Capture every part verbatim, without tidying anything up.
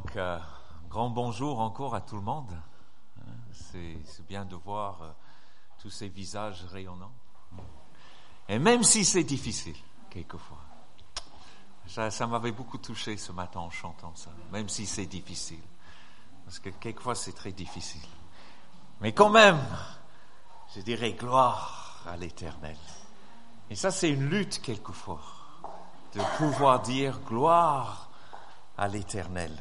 Donc, euh, grand bonjour encore à tout le monde. C'est, c'est bien de voir euh, tous ces visages rayonnants. Et même si c'est difficile, quelquefois. Ça, ça m'avait beaucoup touché ce matin en chantant ça, même si c'est difficile. Parce que quelquefois c'est très difficile. Mais quand même, je dirais gloire à l'Éternel. Et ça, c'est une lutte quelquefois, de pouvoir dire gloire à l'Éternel.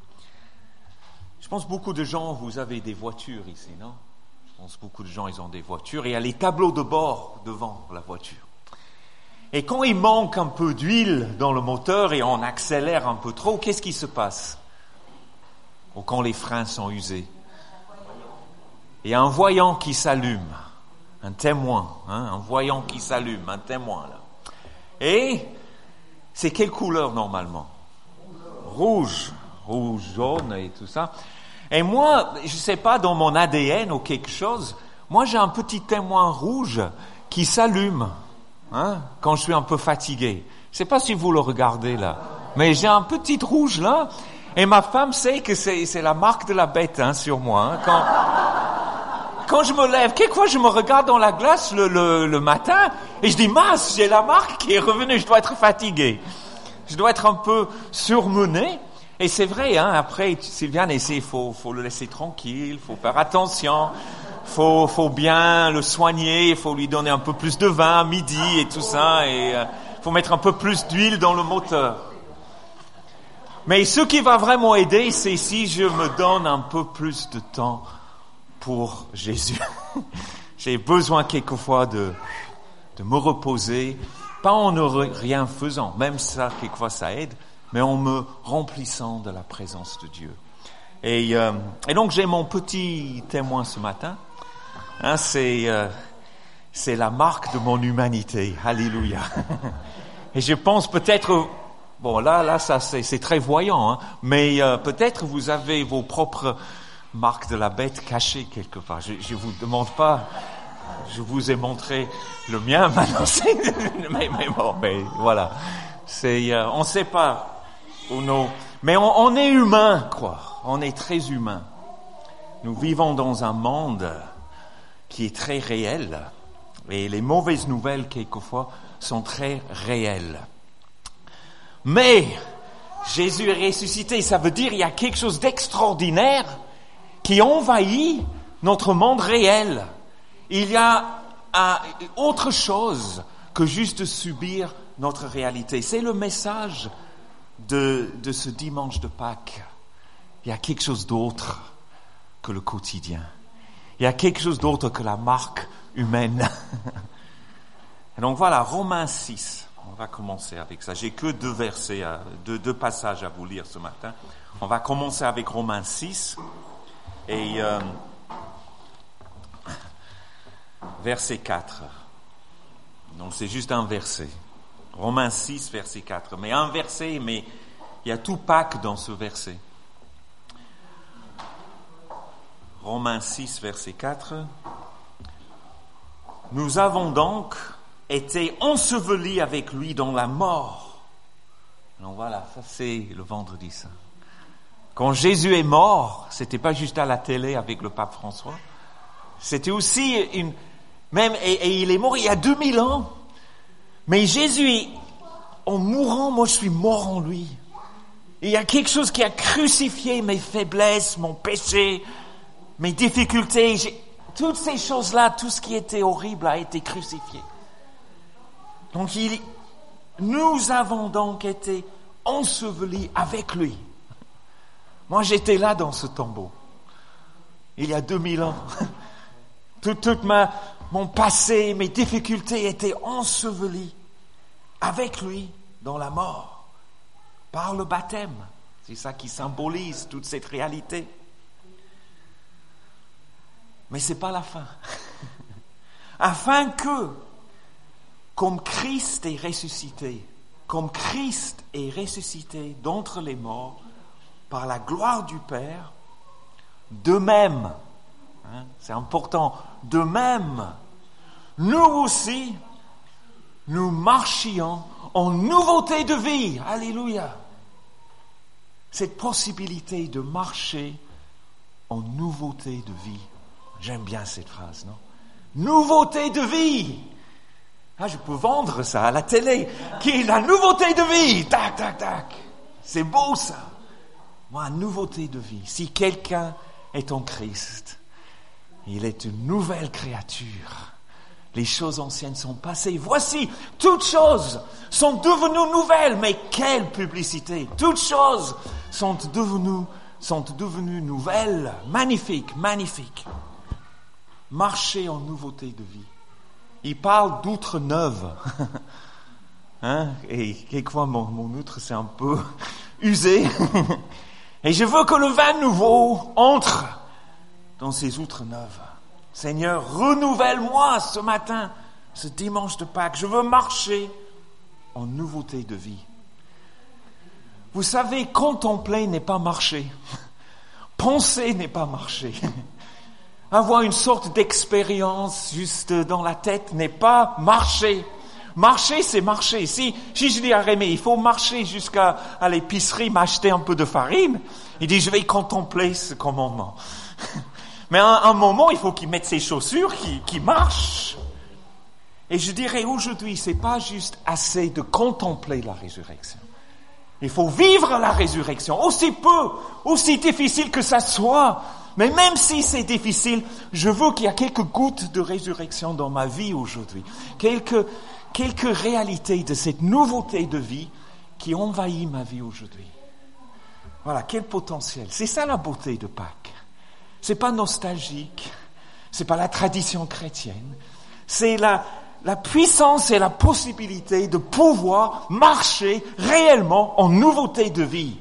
Je pense beaucoup de gens, vous avez des voitures ici, non? Je pense beaucoup de gens, ils ont des voitures et il y a les tableaux de bord devant la voiture. Et quand il manque un peu d'huile dans le moteur et on accélère un peu trop, qu'est-ce qui se passe? Ou quand les freins sont usés? Il y a un voyant qui s'allume, un témoin, hein, un voyant qui s'allume, un témoin là. Et c'est quelle couleur normalement? Rouge, rouge, jaune et tout ça. Et moi, je sais pas, dans mon A D N ou quelque chose, moi j'ai un petit témoin rouge qui s'allume, hein, quand je suis un peu fatigué. Je sais pas si vous le regardez là, mais j'ai un petit rouge là, et ma femme sait que c'est, c'est la marque de la bête, hein, sur moi. Hein, quand, quand je me lève, quelquefois je me regarde dans la glace le, le, le matin, et je dis, mince, j'ai la marque qui est revenue, je dois être fatigué. Je dois être un peu surmené. Et c'est vrai, hein, après, Sylviane, il faut, faut le laisser tranquille, faut faire attention, faut, faut bien le soigner, il faut lui donner un peu plus de vin à midi et tout ça, et euh, faut mettre un peu plus d'huile dans le moteur. Mais ce qui va vraiment aider, c'est si je me donne un peu plus de temps pour Jésus. J'ai besoin quelquefois de, de me reposer, pas en ne rien faisant, même ça, quelquefois ça aide, mais en me remplissant de la présence de Dieu. Et, euh, et donc j'ai mon petit témoin ce matin. Hein, c'est, euh, c'est la marque de mon humanité. Alléluia. Et je pense peut-être, bon là, là, ça c'est, c'est très voyant, hein, mais euh, peut-être vous avez vos propres marques de la bête cachées quelque part. Je, je vous demande pas. Je vous ai montré le mien maintenant. C'est, mais, mais bon, mais voilà. C'est, euh, on ne sait pas. Nos... Mais on, on est humain, quoi. On est très humain. Nous vivons dans un monde qui est très réel. Et les mauvaises nouvelles, quelquefois, sont très réelles. Mais Jésus est ressuscité. Ça veut dire qu'il y a quelque chose d'extraordinaire qui envahit notre monde réel. Il y a euh, autre chose que juste subir notre réalité. C'est le message de, de ce dimanche de Pâques. Il y a quelque chose d'autre que le quotidien. Il y a quelque chose d'autre que la marque humaine. Et donc voilà, Romains six. On va commencer avec ça. J'ai que deux versets, à, deux, deux passages à vous lire ce matin. On va commencer avec Romains six. Et euh, verset quatre. Donc c'est juste un verset. Romains six, verset quatre. Mais un verset, mais il y a tout Pâques dans ce verset. Romains six, verset quatre. Nous avons donc été ensevelis avec lui dans la mort. Donc voilà, ça c'est le vendredi saint. Quand Jésus est mort, c'était pas juste à la télé avec le pape François. C'était aussi une, même, et, et il est mort il y a deux mille ans. Mais Jésus, en mourant, moi je suis mort en lui. Il y a quelque chose qui a crucifié mes faiblesses, mon péché, mes difficultés. J'ai, toutes ces choses-là, tout ce qui était horrible a été crucifié. Donc il, nous avons donc été ensevelis avec lui. Moi j'étais là dans ce tombeau, il y a deux mille ans. Toute, toute ma... Mon passé, mes difficultés étaient ensevelies avec lui dans la mort, par le baptême. C'est ça qui symbolise toute cette réalité. Mais c'est pas la fin. Afin que, comme Christ est ressuscité, comme Christ est ressuscité d'entre les morts, par la gloire du Père, de même, hein, c'est important, de même, nous aussi, nous marchions en nouveauté de vie. Alléluia. cette possibilité de marcher en nouveauté de vie. J'aime bien cette phrase, non? Nouveauté de vie! Ah, je peux vendre ça à la télé. Qui est la nouveauté de vie? Tac, tac, tac. C'est beau ça. Moi, nouveauté de vie. Si quelqu'un est en Christ, il est une nouvelle créature. Les choses anciennes sont passées. Voici, toutes choses sont devenues nouvelles. Mais quelle publicité! Toutes choses sont devenues, sont devenues nouvelles. Magnifique, magnifique. Marcher en nouveauté de vie. Il parle d'outre neuve. Hein? Et quelquefois, mon, mon outre, c'est un peu usé. Et je veux que le vin nouveau entre dans ces outres neuves. Seigneur, renouvelle-moi ce matin, ce dimanche de Pâques. Je veux marcher en nouveauté de vie. Vous savez, contempler n'est pas marcher. Penser n'est pas marcher. Avoir une sorte d'expérience juste dans la tête n'est pas marcher. Marcher, c'est marcher. Si, si je dis à Rémi, il faut marcher jusqu'à à l'épicerie, m'acheter un peu de farine, il dit, je vais contempler ce commandement. Mais à un, un moment, il faut qu'il mette ses chaussures, qu'il, qu'il marche. Et je dirais aujourd'hui, c'est pas juste assez de contempler la résurrection. Il faut vivre la résurrection, aussi peu, aussi difficile que ça soit. Mais même si c'est difficile, je veux qu'il y ait quelques gouttes de résurrection dans ma vie aujourd'hui. Quelques, quelques réalités de cette nouveauté de vie qui envahit ma vie aujourd'hui. Voilà, quel potentiel. C'est ça la beauté de Pâques. C'est pas nostalgique. C'est pas la tradition chrétienne. C'est la, la puissance et la possibilité de pouvoir marcher réellement en nouveauté de vie.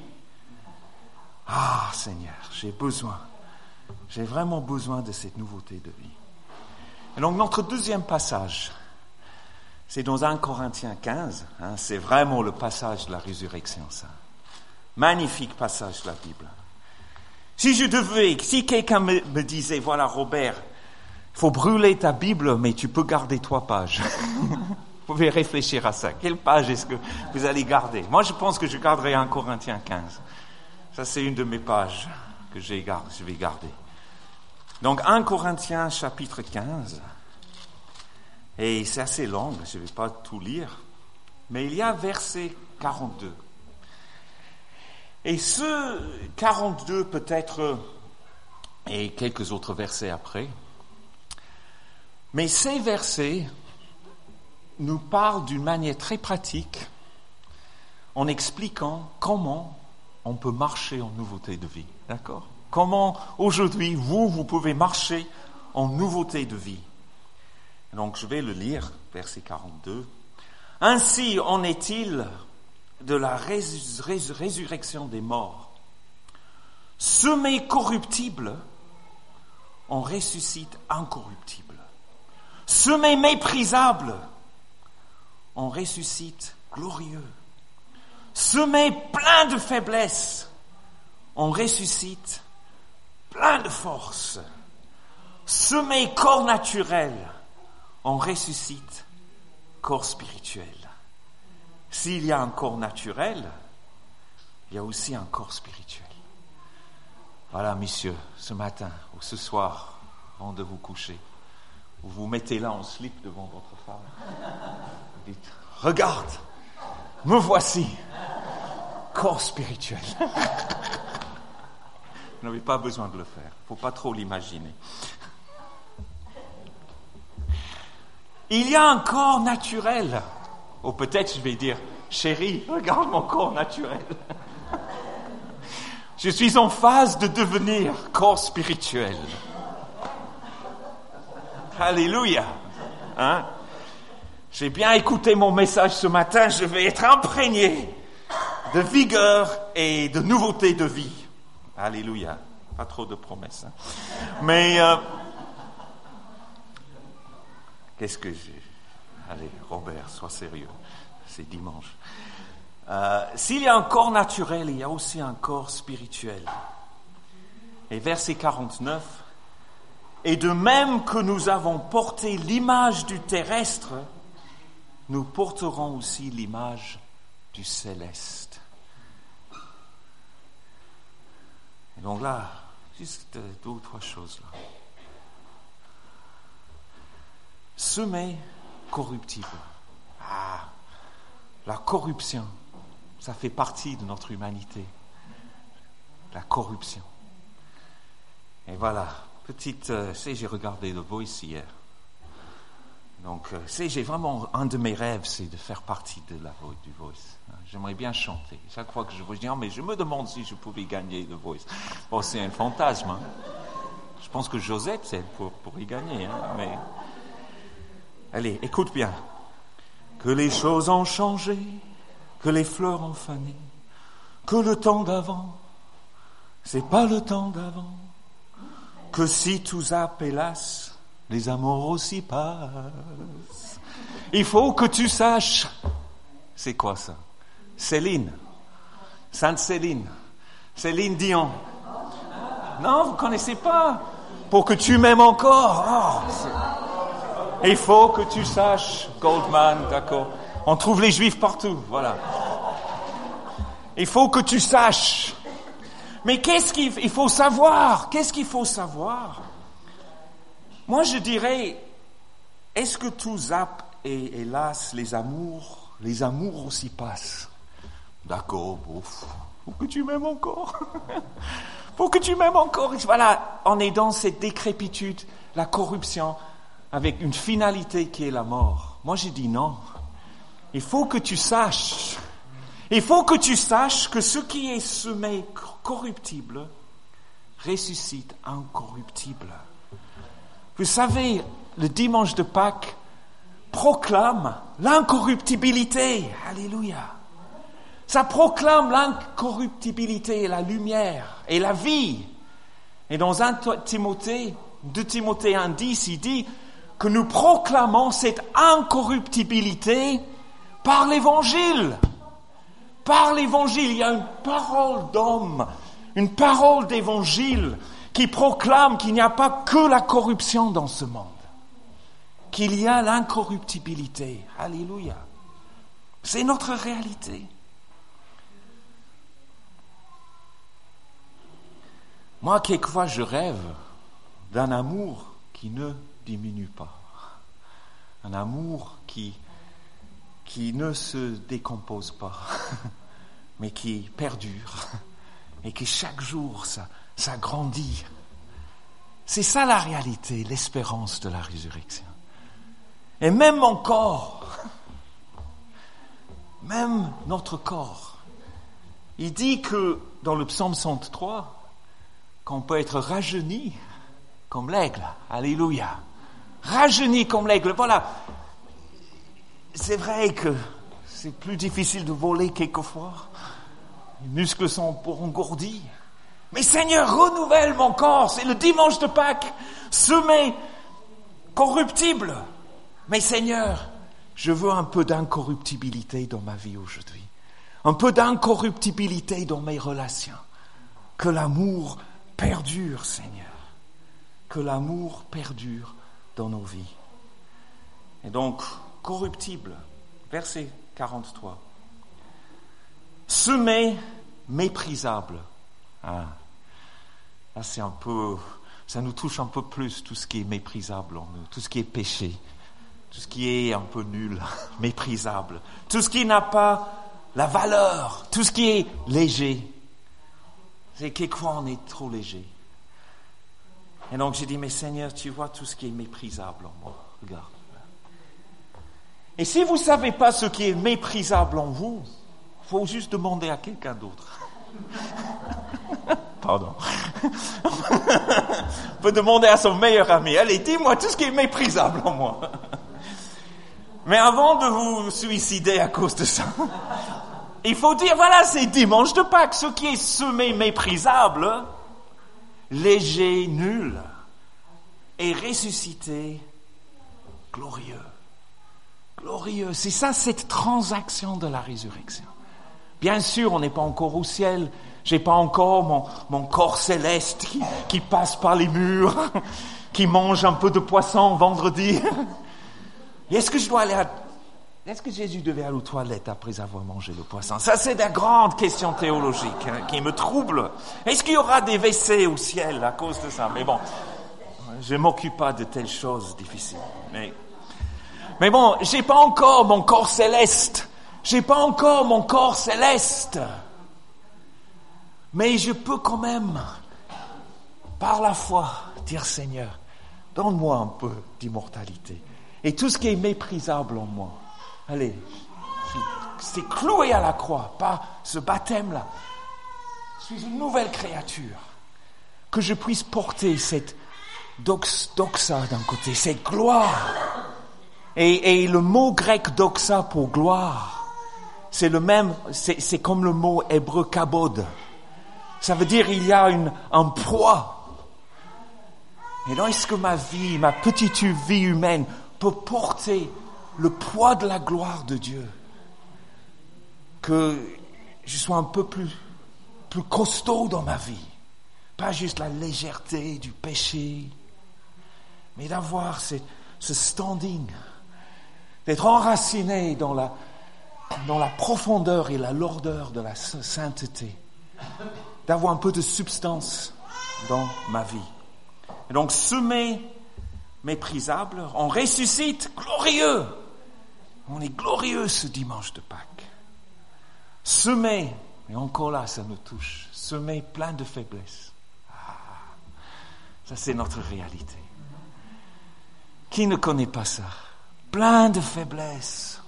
Ah, Seigneur, j'ai besoin. J'ai vraiment besoin de cette nouveauté de vie. Et donc, notre deuxième passage, c'est dans un Corinthiens quinze. Hein, c'est vraiment le passage de la résurrection, ça. Magnifique passage de la Bible. Si je devais, si quelqu'un me, me disait, voilà, Robert, il faut brûler ta Bible, mais tu peux garder trois pages. Vous pouvez réfléchir à ça. Quelle page est-ce que vous allez garder? Moi, je pense que je garderai un Corinthiens quinze. Ça, c'est une de mes pages que j'ai gardé, je vais garder. Donc, un Corinthiens chapitre quinze, et c'est assez long, je ne vais pas tout lire, mais il y a verset quarante-deux. Et ce quarante-deux peut-être, et quelques autres versets après, mais ces versets nous parlent d'une manière très pratique en expliquant comment on peut marcher en nouveauté de vie, d'accord ? Comment aujourd'hui, vous, vous pouvez marcher en nouveauté de vie. Donc, je vais le lire, verset quarante-deux. « Ainsi en est-il de la résur- résur- résurrection des morts. Semé corruptible, on ressuscite incorruptible. Semé méprisable, on ressuscite glorieux. Semé plein de faiblesse, on ressuscite plein de force. Semé corps naturel, on ressuscite corps spirituel. S'il y a un corps naturel, il y a aussi un corps spirituel. Voilà, messieurs, ce matin ou ce soir, avant de vous coucher, vous vous mettez là en slip devant votre femme. Vous dites, regarde, me voici, corps spirituel. Vous n'avez pas besoin de le faire. Il ne faut pas trop l'imaginer. Il y a un corps naturel. Ou peut-être je vais dire, chérie, regarde mon corps naturel. Je suis en phase de devenir corps spirituel. Alléluia. Hein? J'ai bien écouté mon message ce matin. Je vais être imprégné de vigueur et de nouveauté de vie. Alléluia. Pas trop de promesses. Hein. Mais, euh, qu'est-ce que j'ai? Allez, Robert, sois sérieux. C'est dimanche. Euh, s'il y a un corps naturel, il y a aussi un corps spirituel. Et verset quarante-neuf. Et de même que nous avons porté l'image du terrestre, nous porterons aussi l'image du céleste. Et donc là, juste deux ou trois choses là. Semer corruptible. Ah, la corruption, ça fait partie de notre humanité. La corruption. Et voilà, petite, euh, c'est j'ai regardé The Voice hier. Donc, euh, c'est j'ai vraiment un de mes rêves, c'est de faire partie de la voix du Voice. J'aimerais bien chanter. Chaque fois que je vois, je dis, oh, mais je me demande si je pouvais gagner The Voice. Bon, c'est un fantasme. Hein. Je pense que Josette, c'est pour pour y gagner, hein, mais allez, écoute bien. Que les choses ont changé, que les fleurs ont fané, que le temps d'avant, c'est pas le temps d'avant, que si tout zappe, hélas, les amours aussi passent. Il faut que tu saches, c'est quoi ça? Céline, Sainte Céline, Céline Dion. Non, vous connaissez pas? Pour que tu m'aimes encore. Oh, il faut que tu saches, Goldman, d'accord. On trouve les Juifs partout, voilà. Il faut que tu saches. Mais qu'est-ce qu'il il faut savoir? Qu'est-ce qu'il faut savoir? Moi, je dirais, est-ce que tout zappe et hélas, les amours, les amours aussi passent? D'accord, bon, faut que tu m'aimes encore. Faut que tu m'aimes encore. Voilà, on est dans cette décrépitude, la corruption, avec une finalité qui est la mort. Moi, j'ai dit non. Il faut que tu saches, il faut que tu saches que ce qui est semé corruptible ressuscite incorruptible. Vous savez, le dimanche de Pâques proclame l'incorruptibilité. Alléluia. Ça proclame l'incorruptibilité et la lumière et la vie. Et dans un Timothée, deux Timothée un dix, il dit que nous proclamons cette incorruptibilité par l'évangile. Par l'évangile, il y a une parole d'homme, une parole d'évangile qui proclame qu'il n'y a pas que la corruption dans ce monde, qu'il y a l'incorruptibilité. Alléluia. C'est notre réalité. Moi, quelquefois, je rêve d'un amour qui ne diminue pas. Un amour qui, qui ne se décompose pas, mais qui perdure. Et qui chaque jour, ça, ça grandit. C'est ça la réalité, l'espérance de la résurrection. Et même mon corps, même notre corps, il dit que dans le psaume soixante-trois, qu'on peut être rajeuni comme l'aigle. Alléluia. Rajeuni comme l'aigle. Voilà. C'est vrai que c'est plus difficile de voler quelquefois. Les muscles sont pour engourdis. Mais Seigneur, renouvelle mon corps. C'est le dimanche de Pâques. Semé corruptible. Mais Seigneur, je veux un peu d'incorruptibilité dans ma vie aujourd'hui. Un peu d'incorruptibilité dans mes relations. Que l'amour perdure, Seigneur. Que l'amour perdure dans nos vies. Et donc, corruptible, verset quarante-trois. Semé, méprisable. Ah, là, c'est un peu, ça nous touche un peu plus, tout ce qui est méprisable en nous, tout ce qui est péché, tout ce qui est un peu nul, méprisable, tout ce qui n'a pas la valeur, tout ce qui est léger. C'est quelquefois on est trop léger. Et donc j'ai dit, mais Seigneur, tu vois tout ce qui est méprisable en moi. Regarde. Et si vous ne savez pas ce qui est méprisable en vous, il faut juste demander à quelqu'un d'autre. Pardon. On peut demander à son meilleur ami. Allez, dis-moi tout ce qui est méprisable en moi. Mais avant de vous suicider à cause de ça, il faut dire, voilà, c'est dimanche de Pâques. Ce qui est semé méprisable, léger, nul, est ressuscité glorieux. Glorieux. C'est ça, cette transaction de la résurrection. Bien sûr, on n'est pas encore au ciel. J'ai pas encore mon, mon corps céleste qui, qui passe par les murs, qui mange un peu de poisson vendredi. Et est-ce que je dois aller à, est-ce que Jésus devait aller aux toilettes après avoir mangé le poisson? Ça, c'est la grande question théologique hein, qui me trouble. Est-ce qu'il y aura des W C au ciel à cause de ça? Mais bon, je ne m'occupe pas de telles choses difficiles. Mais, mais bon, j'ai pas encore mon corps céleste. J'ai pas encore mon corps céleste. Mais je peux quand même, par la foi, dire Seigneur, donne-moi un peu d'immortalité. Et tout ce qui est méprisable en moi, allez, c'est cloué à la croix, par ce baptême-là. Je suis une nouvelle créature. Que je puisse porter cette dox, doxa d'un côté, cette gloire. Et, et le mot grec doxa pour gloire, c'est le même, c'est, c'est comme le mot hébreu kabod. Ça veut dire il y a une, un poids. Et donc, est-ce que ma vie, ma petite vie humaine peut porter le poids de la gloire de Dieu? Que je sois un peu plus, plus costaud dans ma vie. Pas juste la légèreté du péché, mais d'avoir ce, ce standing, d'être enraciné dans la, dans la profondeur et la lourdeur de la sainteté, d'avoir un peu de substance dans ma vie. Et donc, semé, méprisable, on ressuscite glorieux. On est glorieux ce dimanche de Pâques. Semé, et encore là, ça nous touche, semé plein de faiblesses. Ah, ça, c'est notre réalité. Qui ne connaît pas ça? Plein de faiblesses.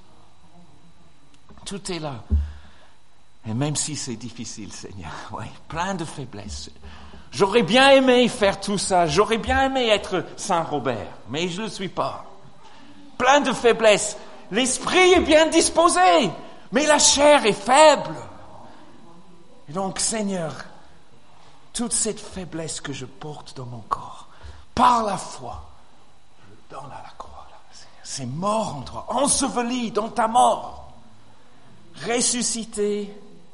Tout est là. Et même si c'est difficile, Seigneur, ouais, plein de faiblesses. J'aurais bien aimé faire tout ça, j'aurais bien aimé être Saint Robert, mais je ne le suis pas. Plein de faiblesses. L'esprit est bien disposé, mais la chair est faible. Et donc, Seigneur, toute cette faiblesse que je porte dans mon corps, par la foi, je le donne à la croix. Là, Seigneur. C'est mort en toi, enseveli dans ta mort, ressuscité,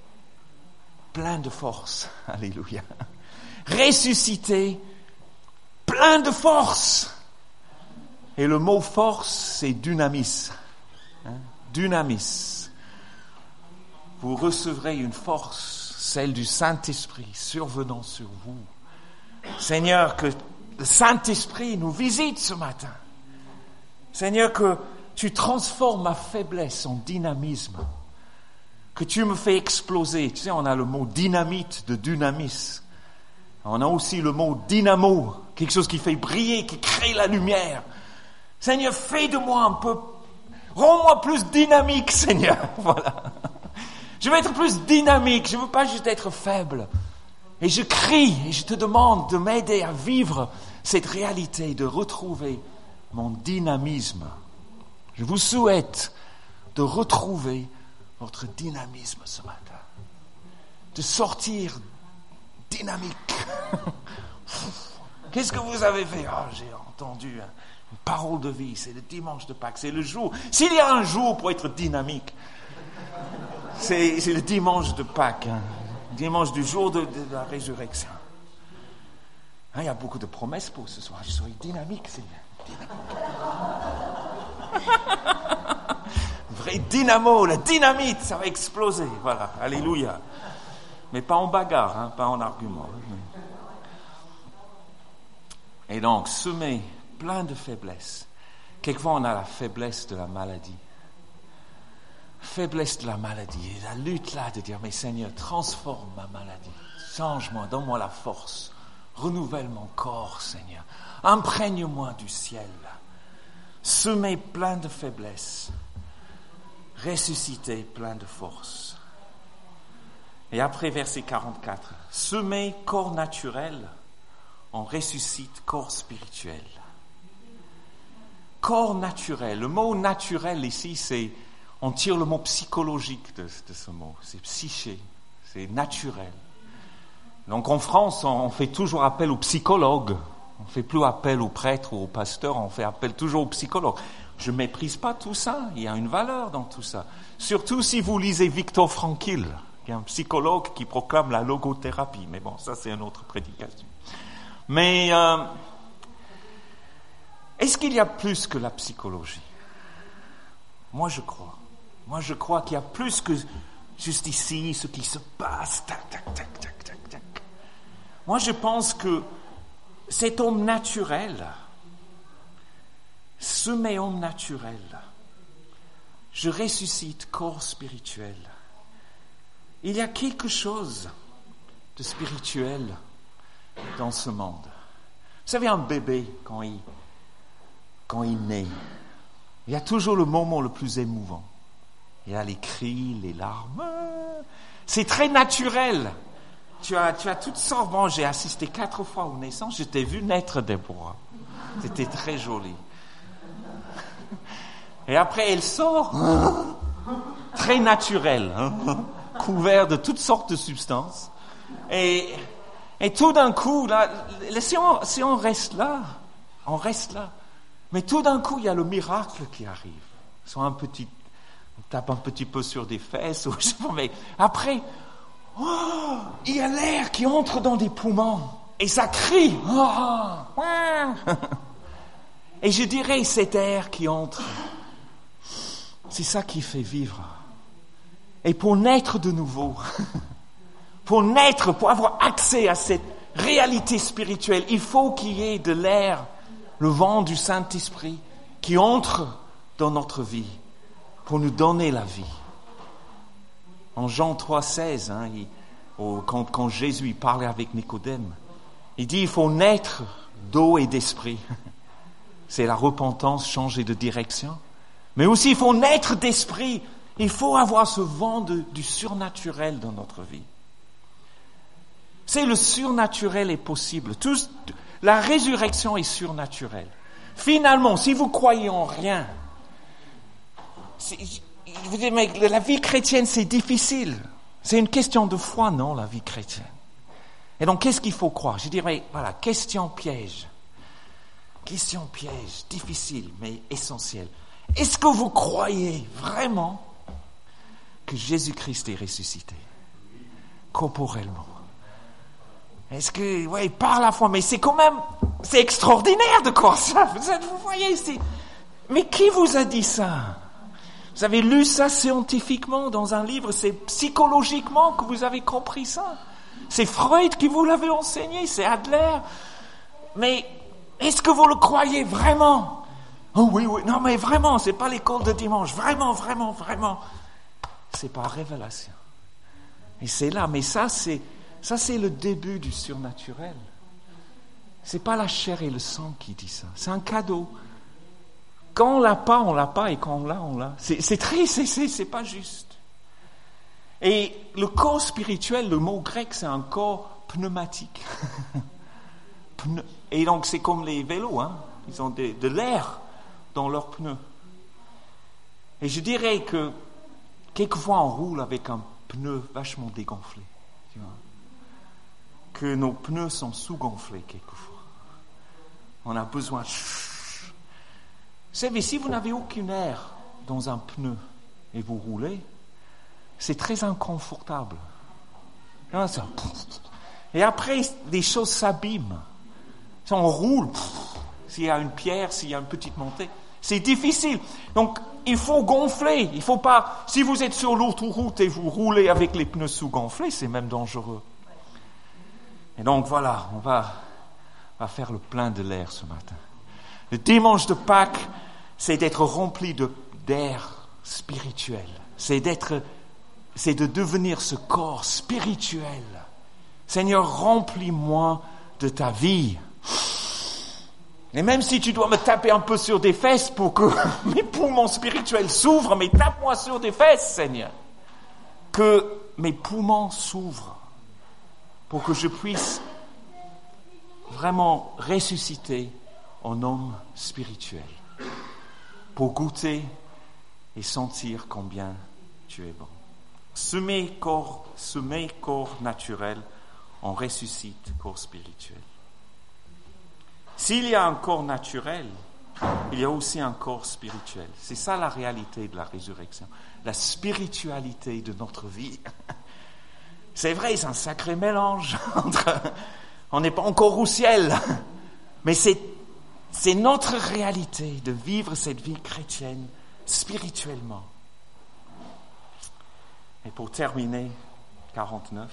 plein de force. Alléluia. Ressuscité, plein de force. Et le mot force, c'est dynamis. Hein? Dynamis. Vous recevrez une force, celle du Saint-Esprit, survenant sur vous. Seigneur, que le Saint-Esprit nous visite ce matin. Seigneur, que tu transformes ma faiblesse en dynamisme. Que tu me fais exploser. Tu sais, on a le mot dynamite de dynamis. On a aussi le mot dynamo, quelque chose qui fait briller, qui crée la lumière. Seigneur, fais de moi un peu, rends-moi plus dynamique, Seigneur. Voilà. Je veux être plus dynamique, je ne veux pas juste être faible. Et je crie et je te demande de m'aider à vivre cette réalité, de retrouver mon dynamisme. Je vous souhaite de retrouver votre dynamisme ce matin. De sortir dynamique. Qu'est-ce que vous avez fait? Oh, j'ai entendu une parole de vie. C'est le dimanche de Pâques. C'est le jour. S'il y a un jour pour être dynamique, c'est, c'est le dimanche de Pâques. Hein. Dimanche du jour de, de la résurrection. Hein, il y a beaucoup de promesses pour ce soir. Je serai dynamique, Seigneur. Dynamique. Vrai dynamo, la dynamite, ça va exploser. Voilà. Alléluia. Mais pas en bagarre, hein, pas en argument. Et donc, semé, plein de faiblesses. Quelquefois, on a la faiblesse de la maladie. Faiblesse de la maladie. Et la lutte là de dire, mais Seigneur, transforme ma maladie. Change-moi, donne-moi la force. Renouvelle mon corps, Seigneur. Imprègne-moi du ciel. Semé, plein de faiblesses. Ressuscité, plein de force. Et après, verset quarante-quatre, semer corps naturel, on ressuscite corps spirituel. Corps naturel. Le mot naturel ici, c'est, on tire le mot psychologique de, de ce mot. C'est psyché, c'est naturel. Donc en France, on fait toujours appel aux psychologues. On ne fait plus appel aux prêtres ou aux pasteurs, on fait appel toujours aux psychologues. Je ne méprise pas tout ça, il y a une valeur dans tout ça. Surtout si vous lisez Viktor Frankl. Il y a un psychologue qui proclame la logothérapie. Mais bon, ça c'est une autre prédication. Mais euh, est-ce qu'il y a plus que la psychologie? Moi, je crois. Moi, je crois qu'il y a plus que juste ici, ce qui se passe. Tac, tac, tac, tac, tac, tac. Moi, je pense que cet homme naturel, ce mes homme naturel, je ressuscite corps spirituel. Il y a quelque chose de spirituel dans ce monde. Vous savez, un bébé, quand il, quand il naît, il y a toujours le moment le plus émouvant. Il y a les cris, les larmes. C'est très naturel. Tu as, tu as toutes sortes. Bon, j'ai assisté quatre fois aux naissances. Je t'ai vu naître, Déborah. C'était très joli. Et après, elle sort. Très naturel. Hein, couvert de toutes sortes de substances. Et, et tout d'un coup, là, si on, si on reste là, on reste là. Mais tout d'un coup, il y a le miracle qui arrive. Soit un petit, on tape un petit peu sur des fesses, ou je sais pas, mais après, oh, il y a l'air qui entre dans des poumons. Et ça crie. Oh, et je dirais, cet air qui entre, c'est ça qui fait vivre. Et pour naître de nouveau, pour naître, pour avoir accès à cette réalité spirituelle, il faut qu'il y ait de l'air, le vent du Saint-Esprit qui entre dans notre vie pour nous donner la vie. En Jean trois seize, hein, il, oh, quand, quand Jésus parlait avec Nicodème, il dit il faut naître d'eau et d'esprit. C'est la repentance, changer de direction. Mais aussi il faut naître d'esprit. Il faut avoir ce vent de, du surnaturel dans notre vie. C'est le surnaturel est possible. Tout, la résurrection est surnaturelle. Finalement, si vous croyez en rien, vous dites, mais la vie chrétienne, c'est difficile. C'est une question de foi, non, la vie chrétienne. Et donc, qu'est-ce qu'il faut croire? Je dirais, voilà, question piège. Question piège, difficile, mais essentielle. Est-ce que vous croyez vraiment que Jésus-Christ est ressuscité, corporellement? Est-ce que, oui, par la foi, mais c'est quand même, c'est extraordinaire de croire ça. Vous, vous voyez, c'est, mais qui vous a dit ça? Vous avez lu ça scientifiquement dans un livre, c'est psychologiquement que vous avez compris ça. C'est Freud qui vous l'avait enseigné, c'est Adler. Mais est-ce que vous le croyez vraiment? Oh oui, oui, non mais vraiment, c'est pas l'école de dimanche, vraiment, vraiment, vraiment. C'est par révélation. Et c'est là, mais ça c'est, ça c'est le début du surnaturel. C'est pas la chair et le sang qui dit ça, c'est un cadeau. Quand on l'a pas, on l'a pas, et quand on l'a, on l'a. C'est, c'est triste, c'est, c'est, c'est pas juste. Et le corps spirituel, le mot grec, c'est un corps pneumatique. Et donc c'est comme les vélos, hein. Ils ont de, de l'air dans leurs pneus. Et je dirais que quelquefois on roule avec un pneu vachement dégonflé. Tu vois. Que nos pneus sont sous-gonflés quelquefois. On a besoin de... Vous savez, si vous n'avez aucun air dans un pneu et vous roulez, c'est très inconfortable. Et après, les choses s'abîment. Si on roule, s'il y a une pierre, s'il y a une petite montée, c'est difficile. Donc, il faut gonfler. Il faut pas. Si vous êtes sur l'autoroute et vous roulez avec les pneus sous-gonflés, c'est même dangereux. Et donc, voilà, on va, on va faire le plein de l'air ce matin. Le dimanche de Pâques, c'est d'être rempli de, d'air spirituel. C'est d'être, c'est de devenir ce corps spirituel. Seigneur, remplis-moi de ta vie. Et même si tu dois me taper un peu sur des fesses pour que mes poumons spirituels s'ouvrent, mais tape-moi sur des fesses, Seigneur. Que mes poumons s'ouvrent pour que je puisse vraiment ressusciter en homme spirituel, pour goûter et sentir combien tu es bon. Semer corps, semer corps naturel, on ressuscite corps spirituel. S'il y a un corps naturel, il y a aussi un corps spirituel. C'est ça la réalité de la résurrection, la spiritualité de notre vie. C'est vrai, c'est un sacré mélange entre, on n'est pas encore au ciel, mais c'est C'est notre réalité de vivre cette vie chrétienne. spirituellement. Et pour terminer, quarante-neuf.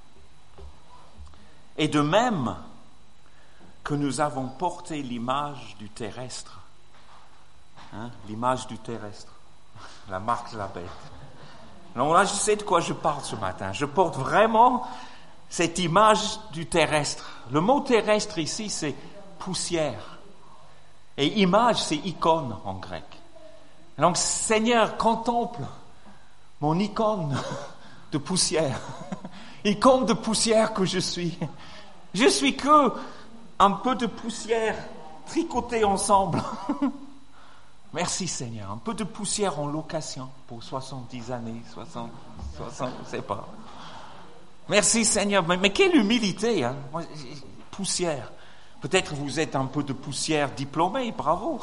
Et de même que nous avons porté l'image du terrestre, hein, l'image du terrestre, la marque de la bête. Donc là, je sais de quoi je parle ce matin. Je porte vraiment cette image du terrestre. Le mot terrestre ici, c'est poussière. Et image, c'est icône en grec. Donc, Seigneur, contemple mon icône de poussière. Icône de poussière que je suis. Je suis que un peu de poussière tricotée ensemble. Merci Seigneur. Un peu de poussière en location pour soixante-dix années, soixante, soixante, je ne sais pas. Merci Seigneur. Mais, mais quelle humilité, hein. Moi, poussière. Peut-être vous êtes un peu de poussière diplômée, bravo.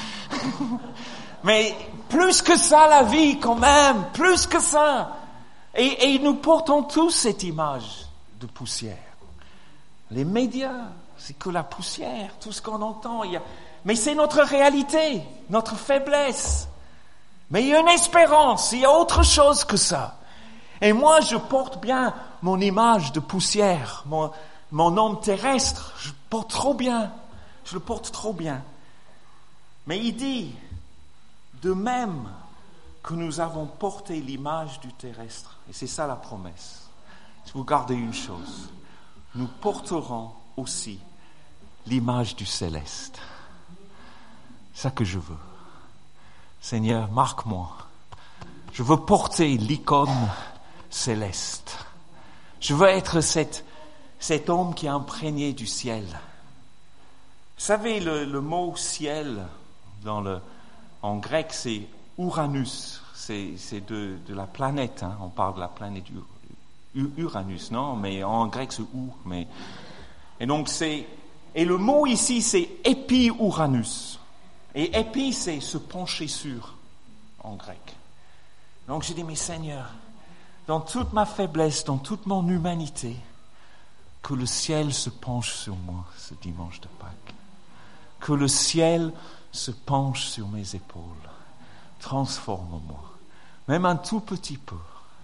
Mais plus que ça, la vie quand même, plus que ça. Et, et nous portons tous cette image de poussière. Les médias, c'est que la poussière, tout ce qu'on entend. Il y a... Mais c'est notre réalité, notre faiblesse. Mais il y a une espérance, il y a autre chose que ça. Et moi, je porte bien mon image de poussière, mon, mon homme terrestre, je le porte trop bien, je le porte trop bien. Mais il dit, de même que nous avons porté l'image du terrestre, et c'est ça la promesse, si vous gardez une chose, nous porterons aussi l'image du céleste. C'est ça que je veux. Seigneur, marque-moi. Je veux porter l'icône céleste. Je veux être cette, cet homme qui est imprégné du ciel. Vous savez, le, le mot ciel, dans le, en grec, c'est Uranus. C'est, c'est de, de la planète. Hein. On parle de la planète Uranus, non? Mais en grec, c'est ou. Mais... Et donc, c'est... Et le mot ici, c'est épi-Uranus. Et épi, c'est se pencher sur, en grec. Donc j'ai dit, mais Seigneur, dans toute ma faiblesse, dans toute mon humanité, que le ciel se penche sur moi ce dimanche de Pâques. Que le ciel se penche sur mes épaules. Transforme-moi, même un tout petit peu.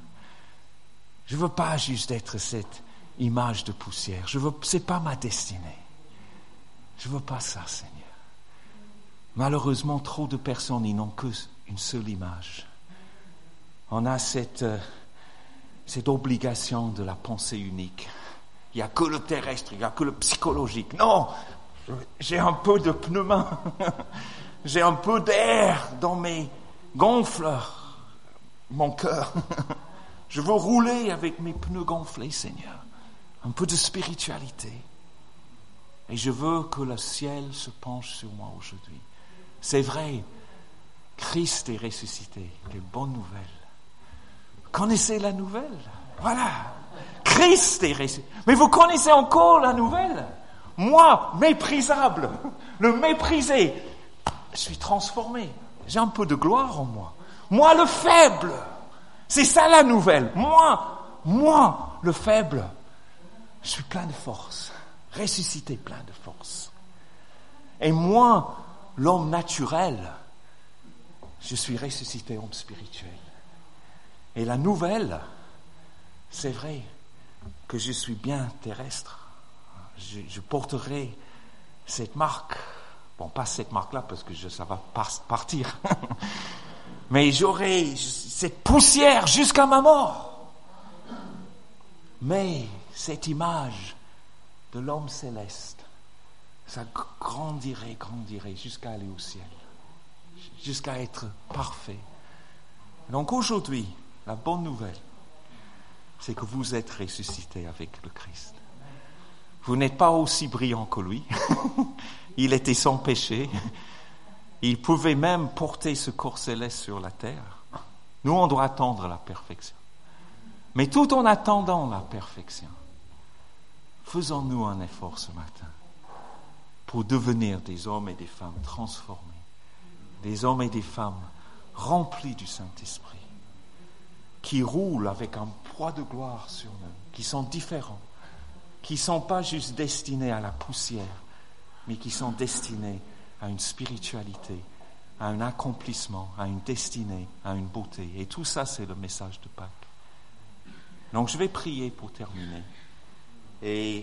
Je ne veux pas juste être cette image de poussière. Je veux, c'est pas ma destinée. Je ne veux pas ça, Seigneur. Malheureusement, trop de personnes n'y n'ont qu'une seule image. On a cette, euh, cette obligation de la pensée unique. Il n'y a que le terrestre, il n'y a que le psychologique. Non, j'ai un peu de pneuma, j'ai un peu d'air dans mes gonfleurs, mon cœur. Je veux rouler avec mes pneus gonflés, Seigneur. Un peu de spiritualité. Et je veux que le ciel se penche sur moi aujourd'hui. C'est vrai, Christ est ressuscité. Quelle bonne nouvelle. Connaissez la nouvelle? Voilà. Christ est ressuscité. Mais vous connaissez encore la nouvelle? Moi, méprisable, le méprisé, je suis transformé. J'ai un peu de gloire en moi. Moi, le faible. C'est ça la nouvelle. Moi, moi, le faible, je suis plein de force. Ressuscité, plein de force. Et moi, l'homme naturel, je suis ressuscité homme spirituel. Et la nouvelle, c'est vrai que je suis bien terrestre. Je, je porterai cette marque. Bon, pas cette marque-là parce que je, ça va par, partir. Mais j'aurai cette poussière jusqu'à ma mort. Mais cette image de l'homme céleste, ça grandirait, grandirait jusqu'à aller au ciel, jusqu'à être parfait. Donc aujourd'hui, la bonne nouvelle, c'est que vous êtes ressuscité avec le Christ. Vous n'êtes pas aussi brillant que lui. Il était sans péché. Il pouvait même porter ce corps céleste sur la terre. Nous, on doit attendre la perfection. Mais tout en attendant la perfection, faisons-nous un effort ce matin pour devenir des hommes et des femmes transformés, des hommes et des femmes remplis du Saint-Esprit, qui roulent avec un poids de gloire sur nous, qui sont différents, qui ne sont pas juste destinés à la poussière, mais qui sont destinés à une spiritualité à un accomplissement, à une destinée, à une beauté. Et tout ça, c'est le message de Pâques. Donc, je vais prier pour terminer. Et,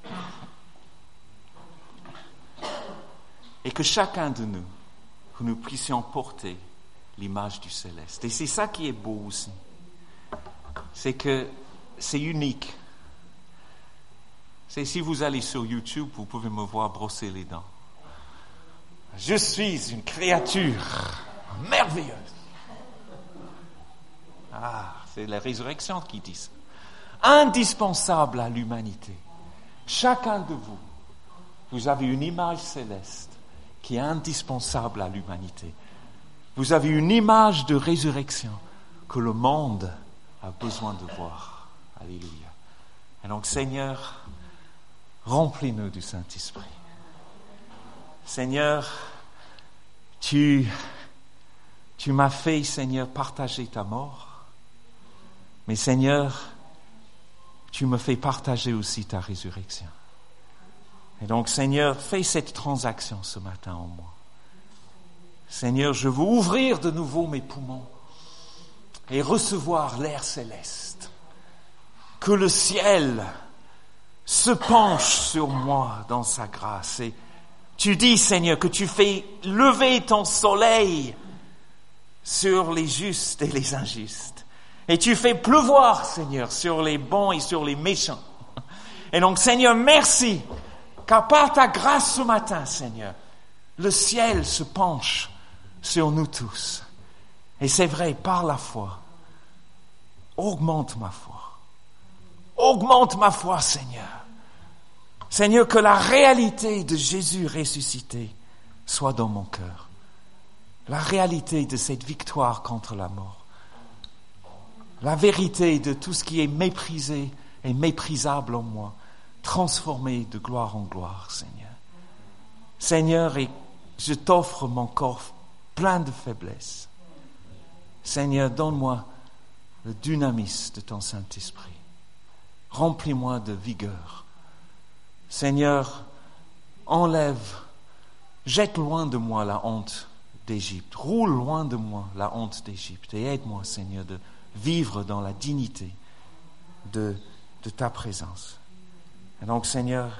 et que chacun de nous, que nous puissions porter l'image du céleste. Et c'est ça qui est beau aussi. C'est que c'est unique. C'est si vous allez sur YouTube, vous pouvez me voir brosser les dents. Je suis une créature merveilleuse. Ah, c'est la résurrection qui dit ça. Indispensable à l'humanité. Chacun de vous, vous avez une image céleste qui est indispensable à l'humanité. Vous avez une image de résurrection que le monde a besoin de voir. Alléluia. Et donc, Seigneur, remplis-nous du Saint-Esprit. Seigneur, tu, tu m'as fait, Seigneur, partager ta mort. Mais Seigneur, tu me fais partager aussi ta résurrection. Et donc, Seigneur, fais cette transaction ce matin en moi. Seigneur, je veux ouvrir de nouveau mes poumons et recevoir l'air céleste. Que le ciel se penche sur moi dans sa grâce. Et tu dis, Seigneur, que tu fais lever ton soleil sur les justes et les injustes. Et tu fais pleuvoir, Seigneur, sur les bons et sur les méchants. Et donc, Seigneur, merci, car par ta grâce ce matin, Seigneur, le ciel se penche sur nous tous. Et c'est vrai, par la foi, augmente ma foi. Augmente ma foi, Seigneur. Seigneur, que la réalité de Jésus ressuscité soit dans mon cœur. La réalité de cette victoire contre la mort. La vérité de tout ce qui est méprisé et méprisable en moi, transformé de gloire en gloire, Seigneur. Seigneur, et je t'offre mon corps plein de faiblesses. Seigneur, donne-moi le dynamisme de ton Saint-Esprit. Remplis-moi de vigueur. Seigneur, enlève, jette loin de moi la honte d'Égypte. Roule loin de moi la honte d'Égypte. Et aide-moi, Seigneur, de vivre dans la dignité de, de ta présence. Et donc, Seigneur,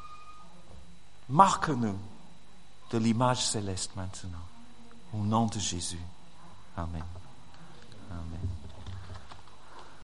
marque-nous de l'image céleste maintenant. Au nom de Jésus. Amen. Amen.